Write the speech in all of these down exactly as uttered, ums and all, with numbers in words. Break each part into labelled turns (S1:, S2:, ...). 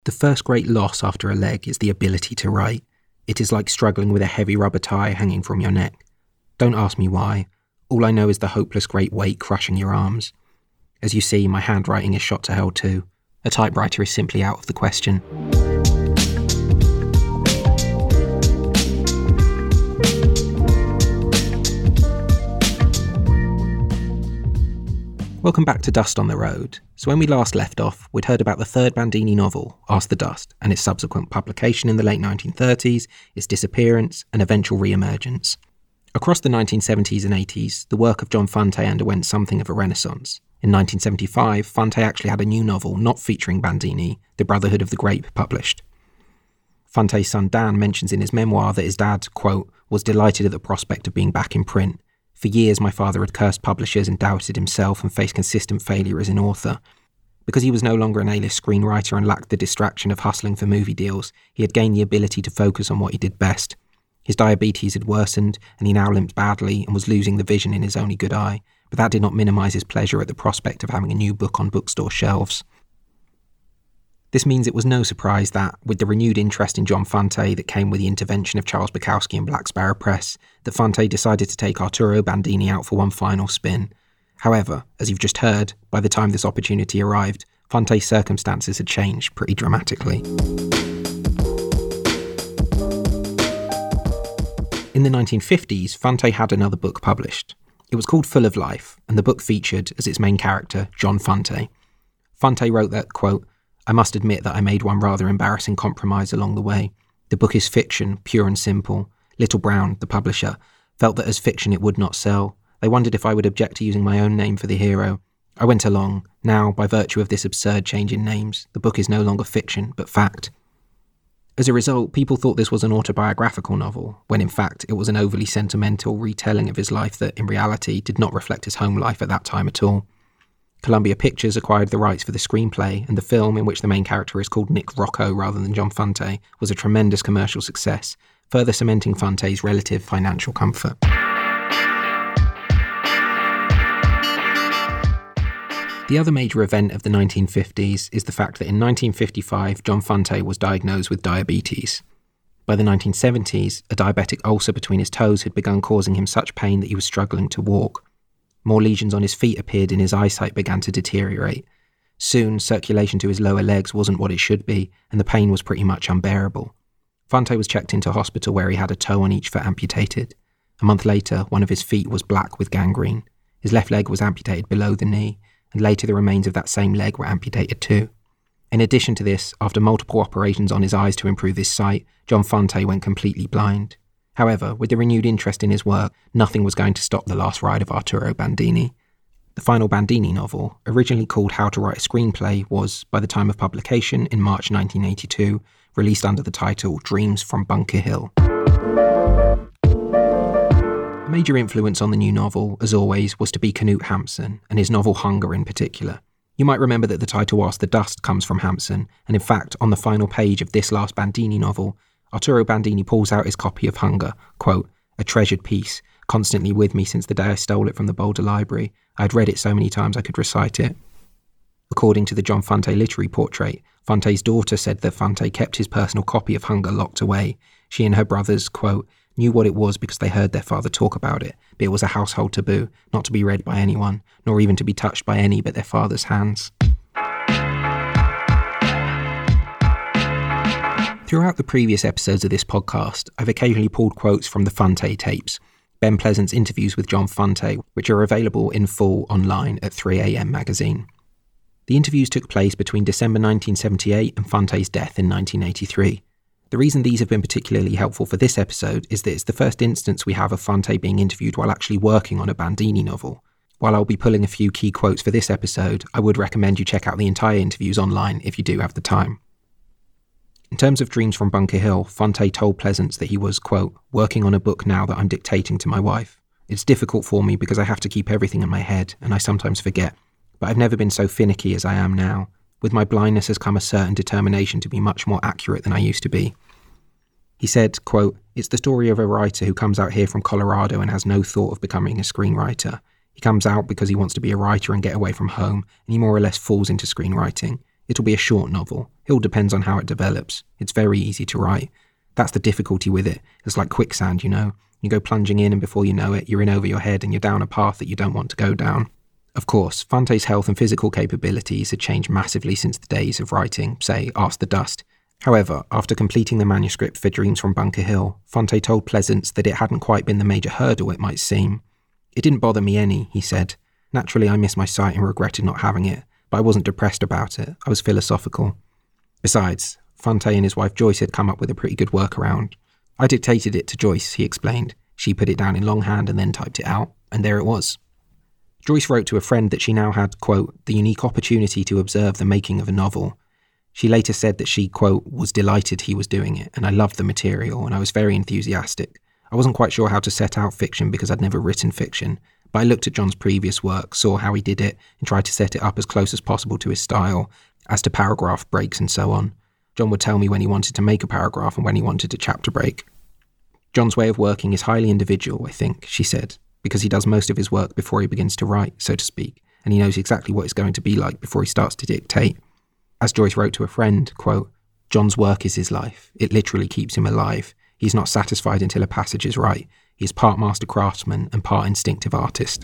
S1: The first great loss after a leg is the ability to write. It is like struggling with a heavy rubber tie hanging from your neck. Don't ask me why. All I know is the hopeless great weight crushing your arms. As you see, my handwriting is shot to hell too. A typewriter is simply out of the question. Welcome back to Dust on the Road. So when we last left off, we'd heard about the third Bandini novel, Ask the Dust, and its subsequent publication in the late nineteen thirties, its disappearance, and eventual re-emergence. Across the nineteen seventies and eighties, the work of John Fante underwent something of a renaissance. In nineteen seventy-five, Fante actually had a new novel not featuring Bandini, The Brotherhood of the Grape, published. Fante's son Dan mentions in his memoir that his dad, quote, was delighted at the prospect of being back in print. For years, my father had cursed publishers and doubted himself and faced consistent failure as an author. Because he was no longer an A-list screenwriter and lacked the distraction of hustling for movie deals, he had gained the ability to focus on what he did best. His diabetes had worsened, and he now limped badly and was losing the vision in his only good eye, but that did not minimise his pleasure at the prospect of having a new book on bookstore shelves. This means it was no surprise that, with the renewed interest in John Fante that came with the intervention of Charles Bukowski and Black Sparrow Press, that Fante decided to take Arturo Bandini out for one final spin. However, as you've just heard, by the time this opportunity arrived, Fante's circumstances had changed pretty dramatically. In the nineteen fifties, Fante had another book published. It was called Full of Life, and the book featured, as its main character, John Fante. Fante wrote that, quote, I must admit that I made one rather embarrassing compromise along the way. The book is fiction, pure and simple. Little Brown, the publisher, felt that as fiction it would not sell. They wondered if I would object to using my own name for the hero. I went along. Now, by virtue of this absurd change in names, the book is no longer fiction, but fact. As a result, people thought this was an autobiographical novel, when in fact it was an overly sentimental retelling of his life that, in reality, did not reflect his home life at that time at all. Columbia Pictures acquired the rights for the screenplay, and the film, in which the main character is called Nick Rocco rather than John Fante, was a tremendous commercial success, further cementing Fante's relative financial comfort. The other major event of the nineteen fifties is the fact that in nineteen fifty-five, John Fante was diagnosed with diabetes. By the nineteen seventies, a diabetic ulcer between his toes had begun causing him such pain that he was struggling to walk. More lesions on his feet appeared and his eyesight began to deteriorate. Soon, circulation to his lower legs wasn't what it should be, and the pain was pretty much unbearable. Fante was checked into hospital where he had a toe on each foot amputated. A month later, one of his feet was black with gangrene. His left leg was amputated below the knee, and later the remains of that same leg were amputated too. In addition to this, after multiple operations on his eyes to improve his sight, John Fante went completely blind. However, with the renewed interest in his work, nothing was going to stop the last ride of Arturo Bandini. The final Bandini novel, originally called How to Write a Screenplay, was, by the time of publication in March nineteen eighty-two, released under the title Dreams from Bunker Hill. A major influence on the new novel, as always, was to be Knut Hamsun, and his novel Hunger in particular. You might remember that the title Ask the Dust comes from Hamsun, and in fact, on the final page of this last Bandini novel, Arturo Bandini pulls out his copy of Hunger, quote, a treasured piece, constantly with me since the day I stole it from the Boulder Library. I had read it so many times I could recite it. According to the John Fante literary portrait, Fante's daughter said that Fante kept his personal copy of Hunger locked away. She and her brothers, quote, knew what it was because they heard their father talk about it, but it was a household taboo, not to be read by anyone, nor even to be touched by any but their father's hands. Throughout the previous episodes of this podcast, I've occasionally pulled quotes from the Fante tapes, Ben Pleasant's interviews with John Fante, which are available in full online at three a m magazine. The interviews took place between December nineteen seventy-eight and Fante's death in nineteen eighty-three. The reason these have been particularly helpful for this episode is that it's the first instance we have of Fante being interviewed while actually working on a Bandini novel. While I'll be pulling a few key quotes for this episode, I would recommend you check out the entire interviews online if you do have the time. In terms of Dreams from Bunker Hill, Fante told Pleasance that he was, quote, working on a book now that I'm dictating to my wife. It's difficult for me because I have to keep everything in my head, and I sometimes forget. But I've never been so finicky as I am now. With my blindness has come a certain determination to be much more accurate than I used to be. He said, quote, it's the story of a writer who comes out here from Colorado and has no thought of becoming a screenwriter. He comes out because he wants to be a writer and get away from home, and he more or less falls into screenwriting. It'll be a short novel. It all depends on how it develops. It's very easy to write. That's the difficulty with it. It's like quicksand, you know. You go plunging in and before you know it, you're in over your head and you're down a path that you don't want to go down. Of course, Fante's health and physical capabilities had changed massively since the days of writing, say, Ask the Dust. However, after completing the manuscript for Dreams from Bunker Hill, Fante told Pleasance that it hadn't quite been the major hurdle it might seem. It didn't bother me any, he said. Naturally, I missed my sight and regretted not having it, but I wasn't depressed about it. I was philosophical. Besides, Fante and his wife Joyce had come up with a pretty good workaround. I dictated it to Joyce, he explained. She put it down in longhand and then typed it out, and there it was. Joyce wrote to a friend that she now had, quote, the unique opportunity to observe the making of a novel. She later said that she, quote, was delighted he was doing it, and I loved the material, and I was very enthusiastic. I wasn't quite sure how to set out fiction because I'd never written fiction, but I looked at John's previous work, saw how he did it, and tried to set it up as close as possible to his style, as to paragraph breaks and so on. John would tell me when he wanted to make a paragraph and when he wanted a chapter break. John's way of working is highly individual, I think, she said, because he does most of his work before he begins to write, so to speak, and he knows exactly what it's going to be like before he starts to dictate. As Joyce wrote to a friend, quote, John's work is his life. It literally keeps him alive. He's not satisfied until a passage is right. He is part master craftsman and part instinctive artist.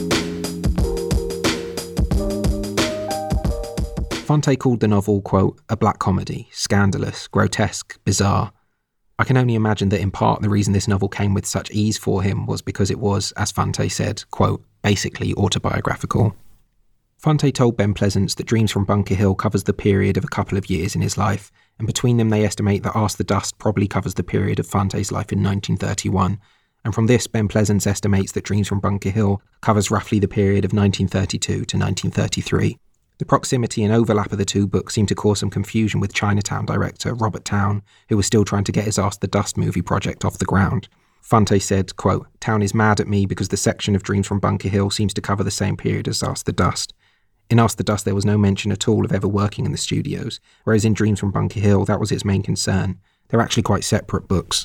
S1: Fante called the novel, quote, a black comedy, scandalous, grotesque, bizarre. I can only imagine that in part the reason this novel came with such ease for him was because it was, as Fante said, quote, basically autobiographical. Fante told Ben Pleasance that Dreams from Bunker Hill covers the period of a couple of years in his life, and between them they estimate that Ask the Dust probably covers the period of Fante's life in nineteen thirty-one, and from this Ben Pleasance estimates that Dreams from Bunker Hill covers roughly the period of nineteen thirty-two to nineteen thirty-three. The proximity and overlap of the two books seemed to cause some confusion with Chinatown director Robert Towne, who was still trying to get his Ask the Dust movie project off the ground. Fante said, quote, Towne is mad at me because the section of Dreams from Bunker Hill seems to cover the same period as Ask the Dust. In Ask the Dust there was no mention at all of ever working in the studios, whereas in Dreams from Bunker Hill that was its main concern. They're actually quite separate books.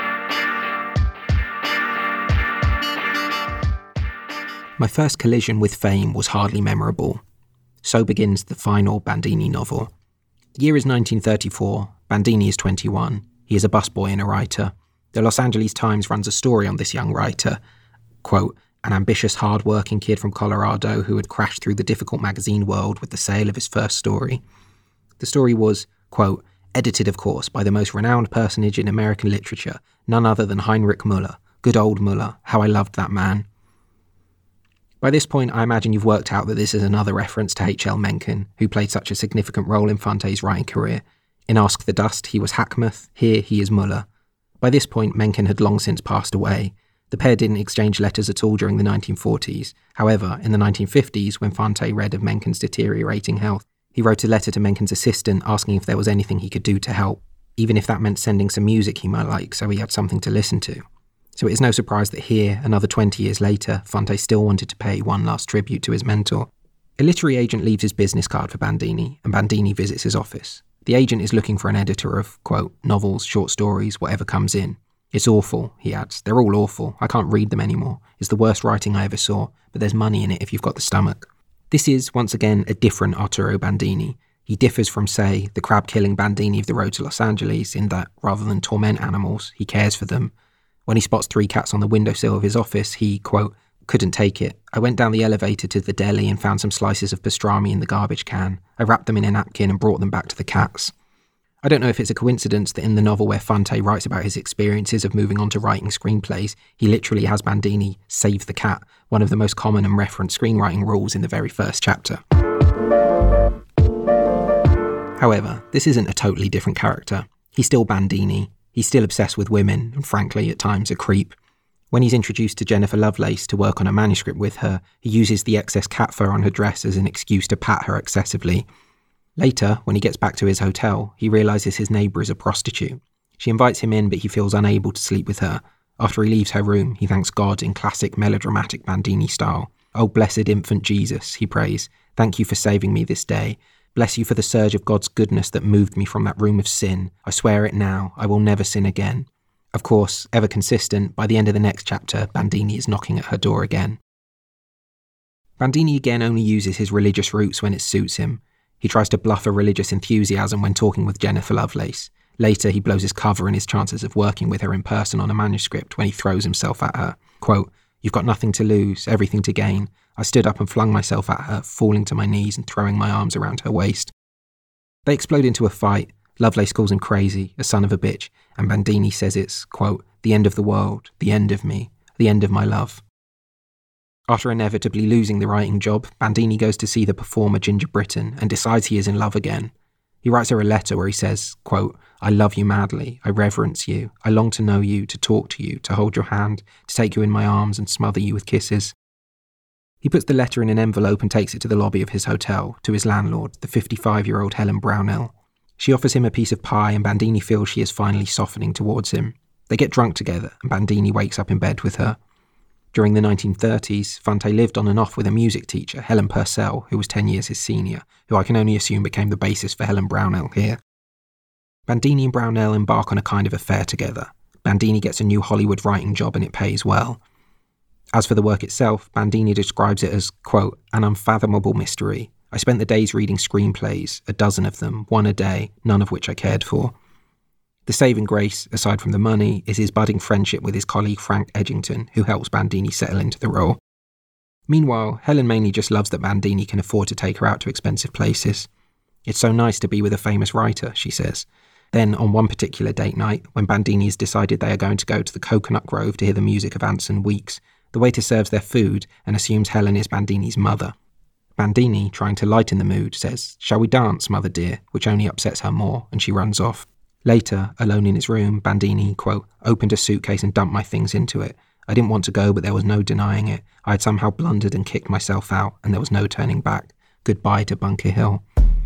S1: My first collision with fame was hardly memorable. So begins the final Bandini novel. The year is nineteen thirty-four, Bandini is twenty-one, he is a busboy and a writer. The Los Angeles Times runs a story on this young writer, quote, an ambitious, hard-working kid from Colorado who had crashed through the difficult magazine world with the sale of his first story. The story was, quote, edited of course by the most renowned personage in American literature, none other than Heinrich Müller. Good old Müller, how I loved that man. By this point, I imagine you've worked out that this is another reference to H L Mencken, who played such a significant role in Fante's writing career. In Ask the Dust, he was Hackmuth, here he is Müller. By this point, Mencken had long since passed away. The pair didn't exchange letters at all during the nineteen forties. However, in the nineteen fifties, when Fante read of Mencken's deteriorating health, he wrote a letter to Mencken's assistant asking if there was anything he could do to help, even if that meant sending some music he might like so he had something to listen to. So it is no surprise that here, another twenty years later, Fante still wanted to pay one last tribute to his mentor. A literary agent leaves his business card for Bandini, and Bandini visits his office. The agent is looking for an editor of, quote, novels, short stories, whatever comes in. It's awful, he adds. They're all awful. I can't read them anymore. It's the worst writing I ever saw, but there's money in it if you've got the stomach. This is, once again, a different Arturo Bandini. He differs from, say, the crab-killing Bandini of The Road to Los Angeles in that, rather than torment animals, he cares for them. When he spots three cats on the windowsill of his office, he, quote, couldn't take it. I went down the elevator to the deli and found some slices of pastrami in the garbage can. I wrapped them in a napkin and brought them back to the cats. I don't know if it's a coincidence that in the novel where Fante writes about his experiences of moving on to writing screenplays, he literally has Bandini save the cat, one of the most common and referenced screenwriting rules in the very first chapter. However, this isn't a totally different character. He's still Bandini. He's still obsessed with women, and frankly, at times a creep. When he's introduced to Jennifer Lovelace to work on a manuscript with her, he uses the excess cat fur on her dress as an excuse to pat her excessively. Later, when he gets back to his hotel, he realises his neighbour is a prostitute. She invites him in, but he feels unable to sleep with her. After he leaves her room, he thanks God in classic melodramatic Bandini style. "Oh, blessed infant Jesus," he prays, "thank you for saving me this day. Bless you for the surge of God's goodness that moved me from that room of sin. I swear it now, I will never sin again." Of course, ever consistent, by the end of the next chapter, Bandini is knocking at her door again. Bandini again only uses his religious roots when it suits him. He tries to bluff a religious enthusiasm when talking with Jennifer Lovelace. Later, he blows his cover in his chances of working with her in person on a manuscript when he throws himself at her. Quote, "You've got nothing to lose, everything to gain. I stood up and flung myself at her, falling to my knees and throwing my arms around her waist." They explode into a fight. Lovelace calls him crazy, a son of a bitch, and Bandini says it's, quote, "the end of the world, the end of me, the end of my love." After inevitably losing the writing job, Bandini goes to see the performer Ginger Britton and decides he is in love again. He writes her a letter where he says, quote, "I love you madly, I reverence you, I long to know you, to talk to you, to hold your hand, to take you in my arms and smother you with kisses." He puts the letter in an envelope and takes it to the lobby of his hotel, to his landlord, the fifty-five-year-old Helen Brownell. She offers him a piece of pie and Bandini feels she is finally softening towards him. They get drunk together and Bandini wakes up in bed with her. During the nineteen thirties, Fante lived on and off with a music teacher, Helen Purcell, who was ten years his senior, who I can only assume became the basis for Helen Brownell here. Bandini and Brownell embark on a kind of affair together. Bandini gets a new Hollywood writing job and it pays well. As for the work itself, Bandini describes it as, quote, "an unfathomable mystery. I spent the days reading screenplays, a dozen of them, one a day, none of which I cared for." The saving grace, aside from the money, is his budding friendship with his colleague Frank Edgington, who helps Bandini settle into the role. Meanwhile, Helen mainly just loves that Bandini can afford to take her out to expensive places. "It's so nice to be with a famous writer," she says. Then, on one particular date night, when Bandini has decided they are going to go to the Coconut Grove to hear the music of Anson Weeks, the waiter serves their food and assumes Helen is Bandini's mother. Bandini, trying to lighten the mood, says, "Shall we dance, mother dear?" which only upsets her more, and she runs off. Later, alone in his room, Bandini, quote, "opened a suitcase and dumped my things into it. I didn't want to go, but there was no denying it. I had somehow blundered and kicked myself out, and there was no turning back. Goodbye to Bunker Hill."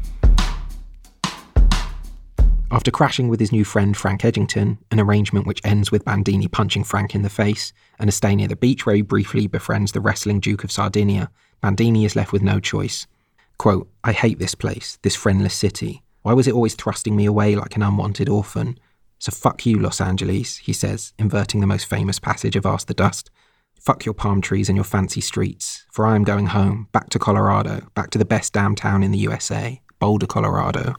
S1: After crashing with his new friend Frank Edgington, an arrangement which ends with Bandini punching Frank in the face, and a stay near the beach where he briefly befriends the wrestling Duke of Sardinia, Bandini is left with no choice. Quote, "I hate this place, this friendless city. Why was it always thrusting me away like an unwanted orphan? So fuck you, Los Angeles," he says, inverting the most famous passage of Ask the Dust. "Fuck your palm trees and your fancy streets, for I am going home, back to Colorado, back to the best damn town in the U S A, Boulder, Colorado."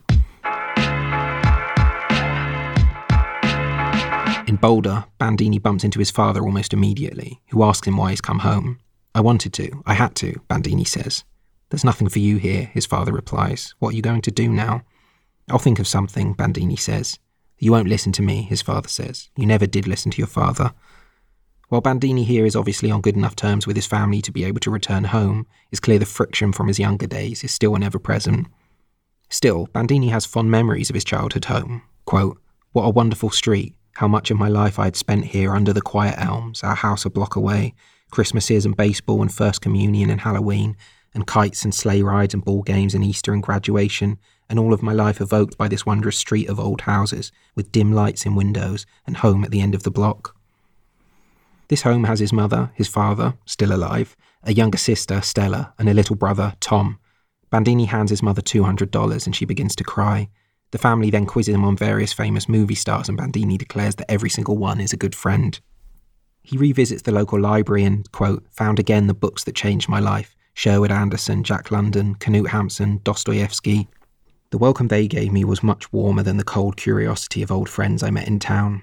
S1: In Boulder, Bandini bumps into his father almost immediately, who asks him why he's come home. "I wanted to, I had to," Bandini says. "There's nothing for you here," his father replies. "What are you going to do now?" "I'll think of something," Bandini says. "You won't listen to me," his father says. "You never did listen to your father." While Bandini here is obviously on good enough terms with his family to be able to return home, it's clear the friction from his younger days is still and ever present. Still, Bandini has fond memories of his childhood home. Quote, "What a wonderful street. How much of my life I had spent here under the quiet elms, our house a block away, Christmases and baseball and First Communion and Halloween, and kites and sleigh rides and ball games and Easter and graduation, and all of my life evoked by this wondrous street of old houses, with dim lights in windows, and home at the end of the block." This home has his mother, his father, still alive, a younger sister, Stella, and a little brother, Tom. Bandini hands his mother two hundred dollars and she begins to cry. The family then quizzes him on various famous movie stars and Bandini declares that every single one is a good friend. He revisits the local library and, quote, "found again the books that changed my life. Sherwood Anderson, Jack London, Knut Hamsun, Dostoevsky. The welcome they gave me was much warmer than the cold curiosity of old friends I met in town."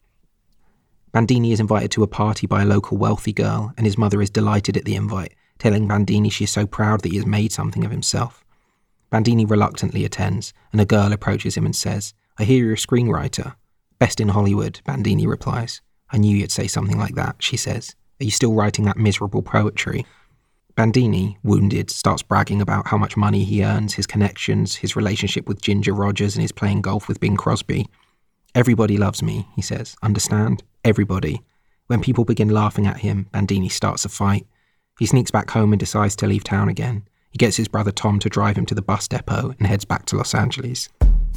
S1: Bandini is invited to a party by a local wealthy girl and his mother is delighted at the invite, telling Bandini she is so proud that he has made something of himself. Bandini reluctantly attends, and a girl approaches him and says, "I hear you're a screenwriter." "Best in Hollywood," Bandini replies. "I knew you'd say something like that," she says. "Are you still writing that miserable poetry?" Bandini, wounded, starts bragging about how much money he earns, his connections, his relationship with Ginger Rogers and his playing golf with Bing Crosby. "Everybody loves me," he says. "Understand? Everybody." When people begin laughing at him, Bandini starts a fight. He sneaks back home and decides to leave town again. He gets his brother Tom to drive him to the bus depot and heads back to Los Angeles.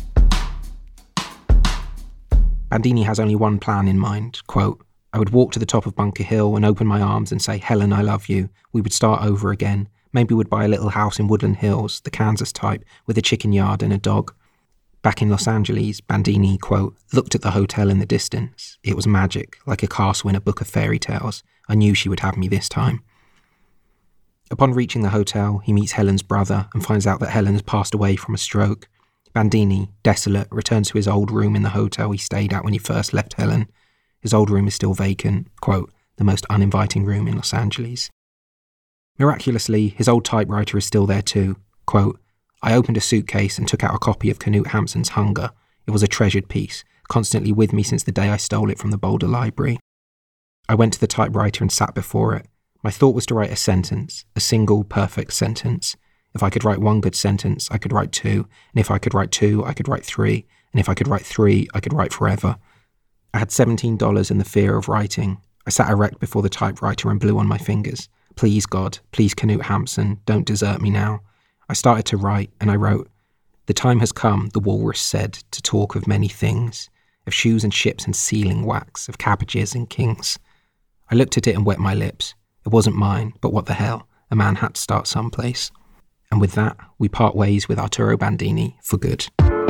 S1: Bandini has only one plan in mind, quote, "I would walk to the top of Bunker Hill and open my arms and say, 'Helen, I love you.' We would start over again. Maybe we'd buy a little house in Woodland Hills, the Kansas type, with a chicken yard and a dog." Back in Los Angeles, Bandini, quote, "looked at the hotel in the distance. It was magic, like a castle in a book of fairy tales. I knew she would have me this time." Upon reaching the hotel, he meets Helen's brother and finds out that Helen has passed away from a stroke. Bandini, desolate, returns to his old room in the hotel he stayed at when he first left Helen. His old room is still vacant, quote, the most uninviting room in Los Angeles. Miraculously, his old typewriter is still there too. Quote, I opened a suitcase and took out a copy of Knut Hamsun's Hunger. It was a treasured piece, constantly with me since the day I stole it from the Boulder Library. I went to the typewriter and sat before it. My thought was to write a sentence, a single, perfect sentence. If I could write one good sentence, I could write two, and if I could write two, I could write three, and if I could write three, I could write forever. I had seventeen dollars and the fear of writing. I sat erect before the typewriter and blew on my fingers. Please, God, please, Knut Hamsun, don't desert me now. I started to write, and I wrote, The time has come, the walrus said, to talk of many things, of shoes and ships and sealing wax, of cabbages and kings. I looked at it and wet my lips. It wasn't mine, but what the hell, a man had to start someplace. And with that, we part ways with Arturo Bandini for good.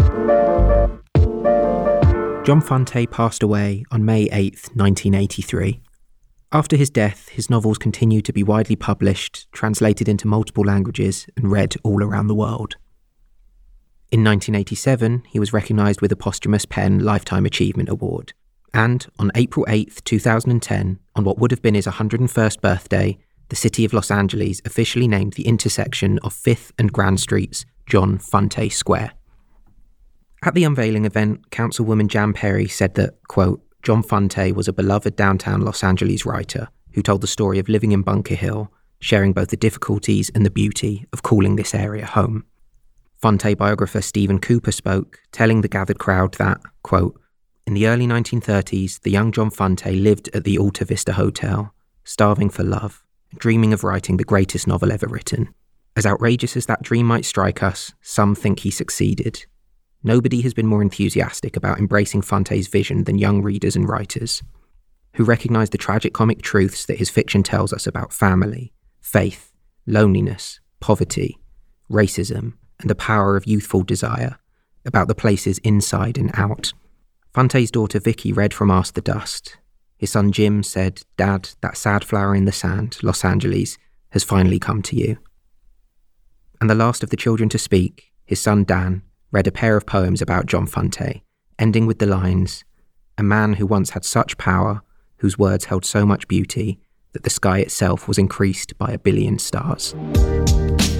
S1: John Fante passed away on May eighth, nineteen eighty-three. After his death, his novels continued to be widely published, translated into multiple languages, and read all around the world. In nineteen eighty-seven, he was recognised with a posthumous PEN Lifetime Achievement Award. And on April eighth, twenty ten, on what would have been his one hundred first birthday, the city of Los Angeles officially named the intersection of fifth and Grand Streets John Fante Square. At the unveiling event, Councilwoman Jan Perry said that, quote, John Fante was a beloved downtown Los Angeles writer who told the story of living in Bunker Hill, sharing both the difficulties and the beauty of calling this area home. Fante biographer Stephen Cooper spoke, telling the gathered crowd that, quote, in the early nineteen thirties, the young John Fante lived at the Alta Vista Hotel, starving for love, dreaming of writing the greatest novel ever written. As outrageous as that dream might strike us, some think he succeeded. Nobody has been more enthusiastic about embracing Fante's vision than young readers and writers, who recognise the tragic-comic truths that his fiction tells us about family, faith, loneliness, poverty, racism, and the power of youthful desire, about the places inside and out. Fante's daughter Vicky read from Ask the Dust. His son Jim said, Dad, that sad flower in the sand, Los Angeles, has finally come to you. And the last of the children to speak, his son Dan, read a pair of poems about John Fante, ending with the lines, a man who once had such power, whose words held so much beauty, that the sky itself was increased by a billion stars.